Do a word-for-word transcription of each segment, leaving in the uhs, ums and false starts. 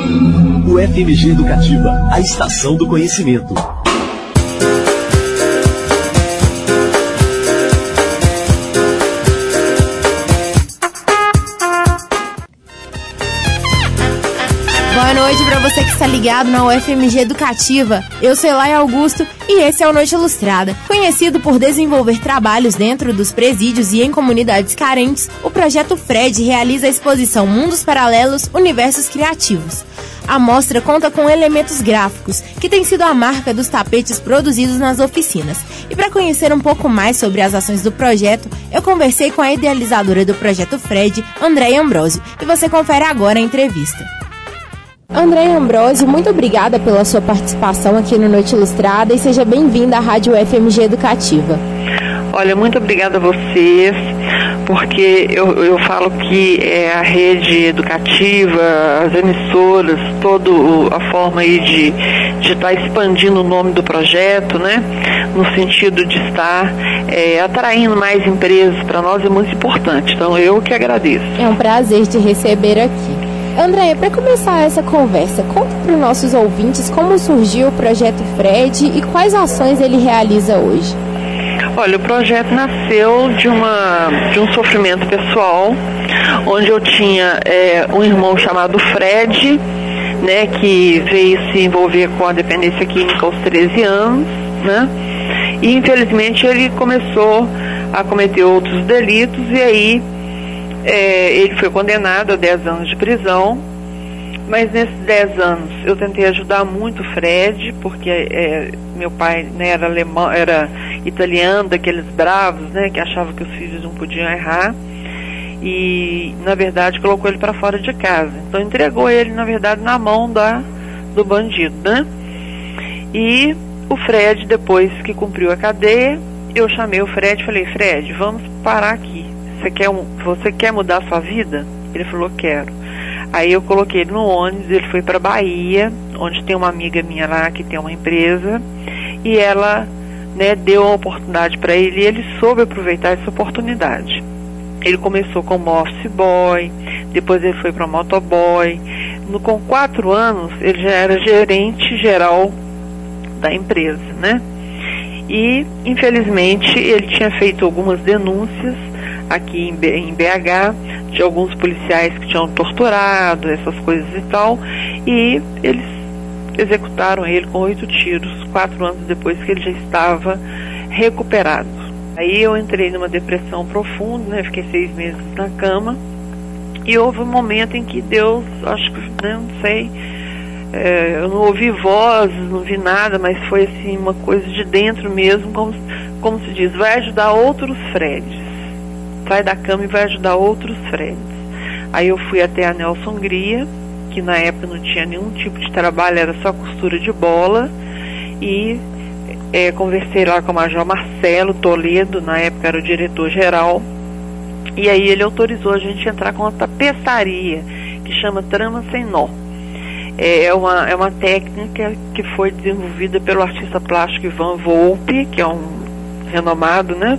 O F M G Educativa, a estação do conhecimento. Boa noite para você que está ligado na U F M G Educativa. Eu sou Elaia Augusto e esse é o Noite Ilustrada. Conhecido por desenvolver trabalhos dentro dos presídios e em comunidades carentes, o Projeto Fred realiza a exposição Mundos Paralelos, Universos Criativos. A mostra conta com elementos gráficos, que tem sido a marca dos tapetes produzidos nas oficinas. E para conhecer um pouco mais sobre as ações do projeto, eu conversei com a idealizadora do Projeto Fred, Andréia Ambrosio, e você confere agora a entrevista. Andréia Ambrosio, muito obrigada pela sua participação aqui no Noite Ilustrada e seja bem-vinda à Rádio F M G Educativa. Olha, muito obrigada a vocês, porque eu, eu falo que é a rede educativa, as emissoras, toda a forma aí de de estar expandindo o nome do projeto, né? No sentido de estar é, atraindo mais empresas para nós é muito importante. Então, eu que agradeço. É um prazer te receber aqui. Andréia, para começar essa conversa, conta para os nossos ouvintes como surgiu o Projeto Fred e quais ações ele realiza hoje. Olha, o projeto nasceu de, uma, de um sofrimento pessoal, onde eu tinha é, um irmão chamado Fred, né, que veio se envolver com a dependência química aos treze anos, né, e infelizmente ele começou a cometer outros delitos e aí é, ele foi condenado a dez anos de prisão. Mas nesses dez anos eu tentei ajudar muito o Fred, porque é, meu pai, né, era alemão, era italiano, daqueles bravos, né, que achavam que os filhos não podiam errar, e na verdade colocou ele para fora de casa. Então entregou ele, na verdade, na mão da, do bandido, né? E o Fred, depois que cumpriu a cadeia, eu chamei o Fred e falei: Fred, vamos parar aqui. Você quer, um, você quer mudar a sua vida? Ele falou: quero. Aí eu coloquei ele no ônibus, ele foi para Bahia, onde tem uma amiga minha lá que tem uma empresa, e ela, né, deu uma oportunidade para ele e ele soube aproveitar essa oportunidade. Ele começou como office boy, depois ele foi para motoboy. No, com quatro anos ele já era gerente geral da empresa, né? E infelizmente ele tinha feito algumas denúncias aqui em, B, em B H, de alguns policiais que tinham torturado, essas coisas e tal, e eles executaram ele com oito tiros, quatro anos depois que ele já estava recuperado. Aí eu entrei numa depressão profunda, né, fiquei seis meses na cama, e houve um momento em que Deus, acho que, né, não sei, é, eu não ouvi vozes, não vi nada, mas foi assim, uma coisa de dentro mesmo, como, como se diz, vai ajudar outros Freds. Sai da cama e vai ajudar outros Freds. Aí eu fui até a Nelson Hungria, que na época não tinha nenhum tipo de trabalho, era só costura de bola, e é, conversei lá com o Major Marcelo Toledo, na época era o diretor-geral, e aí ele autorizou a gente entrar com uma tapeçaria, que chama trama sem nó. É uma, é uma técnica que foi desenvolvida pelo artista plástico Ivan Volpe, que é um renomado, né?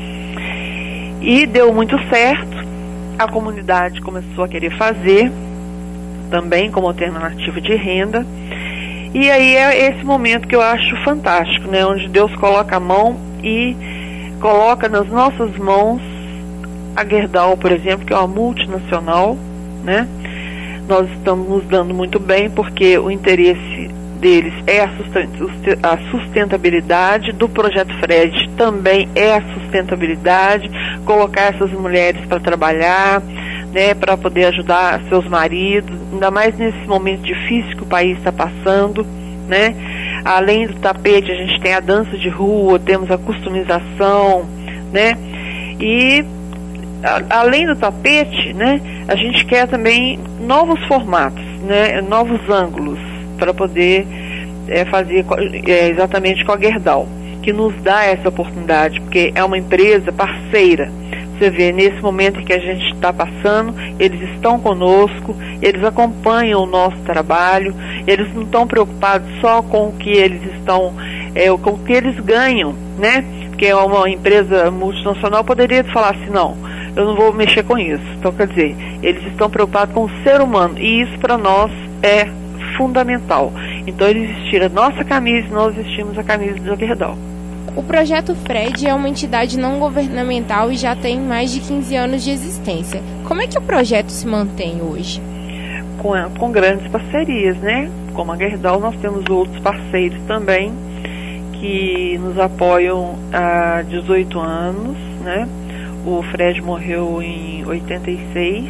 E deu muito certo, a comunidade começou a querer fazer, também como alternativa de renda, e aí é esse momento que eu acho fantástico, né, onde Deus coloca a mão e coloca nas nossas mãos a Gerdau, por exemplo, que é uma multinacional, né, nós estamos nos dando muito bem, porque o interesse deles é a sustentabilidade, do Projeto Fred também é a sustentabilidade, colocar essas mulheres para trabalhar, né, para poder ajudar seus maridos, ainda mais nesse momento difícil que o país está passando, né? Além do tapete, a gente tem a dança de rua, temos a customização, né? E a, além do tapete, né, a gente quer também novos formatos, né, novos ângulos, para poder é, fazer é, exatamente com a Gerdau, que nos dá essa oportunidade, porque é uma empresa parceira. Você vê, nesse momento em que a gente está passando, eles estão conosco, eles acompanham o nosso trabalho, eles não estão preocupados só com o que eles estão, é, com o que eles ganham, né? Porque uma empresa multinacional poderia falar assim: não, eu não vou mexer com isso. Então, quer dizer, eles estão preocupados com o ser humano, e isso para nós é fundamental. Então eles vestiram a nossa camisa e nós vestimos a camisa do Gerdau. O Projeto Fred é uma entidade não governamental e já tem mais de quinze anos de existência. Como é que o projeto se mantém hoje? Com, com grandes parcerias, né? Como a Gerdau, nós temos outros parceiros também que nos apoiam há dezoito anos, né? O Fred morreu em oitenta e seis,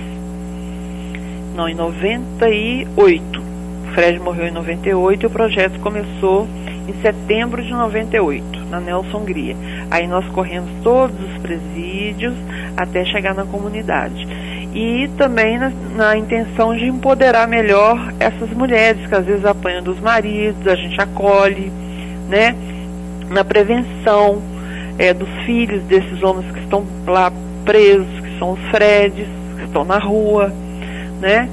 não, em noventa e oito. O Fred morreu em noventa e oito e o projeto começou em setembro de noventa e oito, na Nelson Hungria. Aí nós corremos todos os presídios até chegar na comunidade. E também na, na intenção de empoderar melhor essas mulheres que às vezes apanham dos maridos, a gente acolhe, né? Na prevenção é, dos filhos desses homens que estão lá presos, que são os Freds, que estão na rua, né?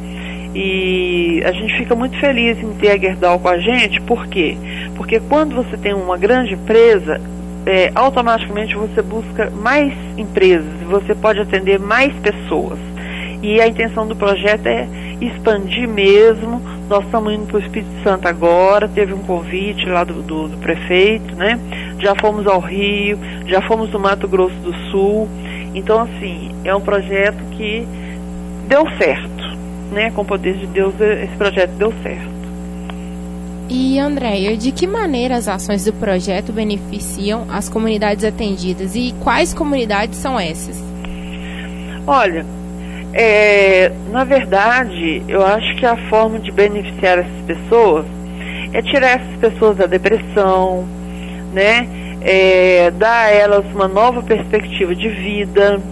E a gente fica muito feliz em ter a Gerdau com a gente. Por quê? Porque quando você tem uma grande empresa, é, automaticamente você busca mais empresas, você pode atender mais pessoas. E a intenção do projeto é expandir mesmo. Nós estamos indo para o Espírito Santo agora, teve um convite lá do, do, do prefeito, né? Já fomos ao Rio, já fomos no Mato Grosso do Sul. Então, assim, é um projeto que deu certo, né? Com o poder de Deus, esse projeto deu certo. E, Andréia, de que maneira as ações do projeto beneficiam as comunidades atendidas e quais comunidades são essas? Olha, É, na verdade, eu acho que a forma de beneficiar essas pessoas é tirar essas pessoas da depressão, né? É, dar a elas uma nova perspectiva de vida,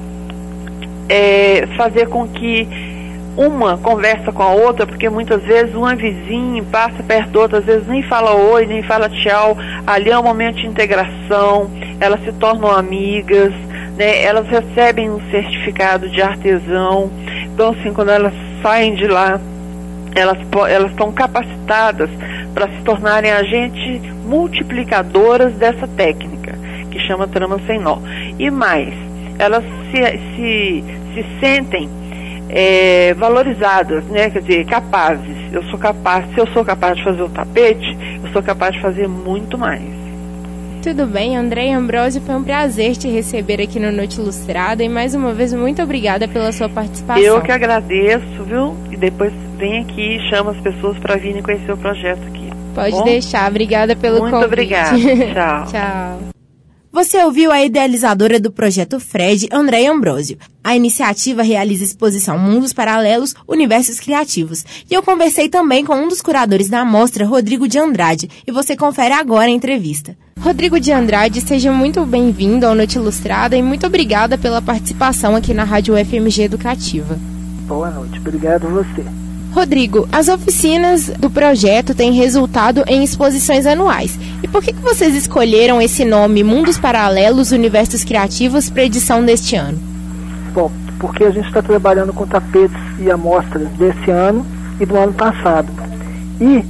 é, fazer com que uma conversa com a outra, porque muitas vezes uma vizinha passa perto da outra, às vezes nem fala oi, nem fala tchau, ali é um momento de integração, elas se tornam amigas, né, elas recebem um certificado de artesão. Então, assim, quando elas saem de lá, elas elas estão capacitadas para se tornarem agentes multiplicadoras dessa técnica, que chama trama sem nó. E mais, elas se, se, se sentem é, valorizadas, né, quer dizer, capazes. Eu sou capaz, se eu sou capaz de fazer um tapete, eu sou capaz de fazer muito mais. Tudo bem, Andréia Ambrosio, foi um prazer te receber aqui no Noite Ilustrada e mais uma vez muito obrigada pela sua participação. Eu que agradeço, viu? E depois vem aqui e chama as pessoas para virem conhecer o projeto aqui. Pode Bom? deixar, obrigada pelo muito convite. Muito obrigada, tchau. Tchau. Você ouviu a idealizadora do Projeto Fred, Andréia Ambrosio. A iniciativa realiza exposição Mundos Paralelos, Universos Criativos. E eu conversei também com um dos curadores da mostra, Rodrigo de Andrade, e você confere agora a entrevista. Rodrigo de Andrade, seja muito bem-vindo ao Noite Ilustrada e muito obrigada pela participação aqui na Rádio F M G Educativa. Boa noite, obrigado a você. Rodrigo, as oficinas do projeto têm resultado em exposições anuais. E por que, que vocês escolheram esse nome, Mundos Paralelos, Universos Criativos, para a edição deste ano? Bom, porque a gente está trabalhando com tapetes e amostras desse ano e do ano passado. E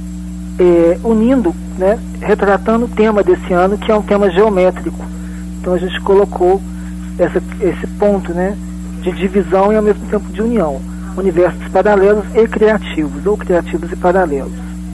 é, unindo, né, retratando o tema desse ano, que é um tema geométrico. Então a gente colocou essa, esse ponto, né, de divisão e ao mesmo tempo de união. Universos paralelos e criativos, ou criativos e paralelos.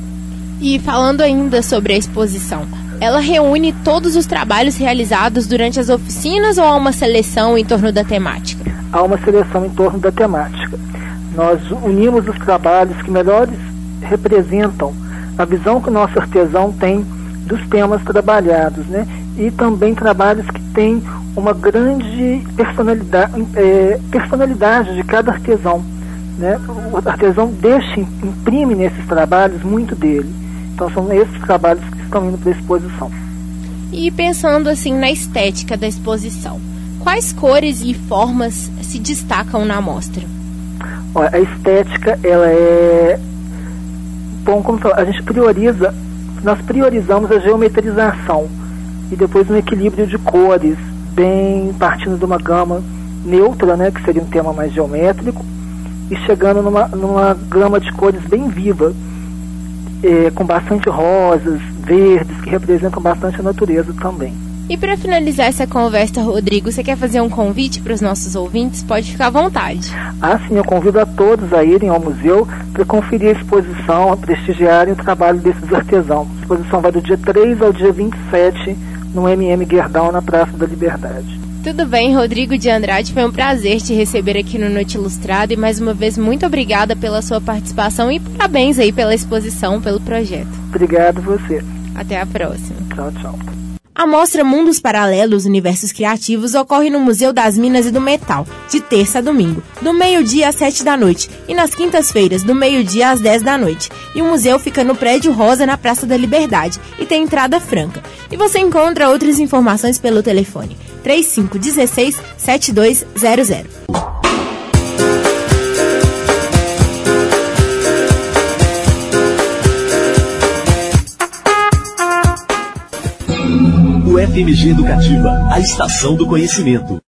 E falando ainda sobre a exposição, ela reúne todos os trabalhos realizados durante as oficinas ou há uma seleção em torno da temática? Há uma seleção em torno da temática. Nós unimos os trabalhos que melhores representam a visão que o nosso artesão tem dos temas trabalhados, né? E também trabalhos que têm uma grande personalidade, é, personalidade de cada artesão. Né? O artesão deixa, imprime nesses trabalhos muito dele. Então são esses trabalhos que estão indo para a exposição. E pensando assim na estética da exposição, quais cores e formas se destacam na mostra? Olha, a estética, ela é... Bom, como a gente prioriza, nós priorizamos a geometrização e depois um equilíbrio de cores, bem partindo de uma gama neutra, né, que seria um tema mais geométrico, e chegando numa, numa gama de cores bem viva, é, com bastante rosas, verdes, que representam bastante a natureza também. E para finalizar essa conversa, Rodrigo, você quer fazer um convite para os nossos ouvintes? Pode ficar à vontade. Ah, sim, eu convido a todos a irem ao museu para conferir a exposição, a prestigiarem o trabalho desses artesãos. A exposição vai do dia três ao dia vinte e sete no M M Gerdau, na Praça da Liberdade. Tudo bem, Rodrigo de Andrade, foi um prazer te receber aqui no Noite Ilustrada e mais uma vez muito obrigada pela sua participação e parabéns aí pela exposição, pelo projeto. Obrigado você. Até a próxima. Tchau, tchau. A mostra Mundos Paralelos, Universos Criativos ocorre no Museu das Minas e do Metal, de terça a domingo, do meio-dia às sete da noite, e nas quintas-feiras, do meio-dia às dez da noite. E o museu fica no Prédio Rosa, na Praça da Liberdade, e tem entrada franca. E você encontra outras informações pelo telefone três cinco um seis, sete dois zero zero. O F M G Educativa, a estação do conhecimento.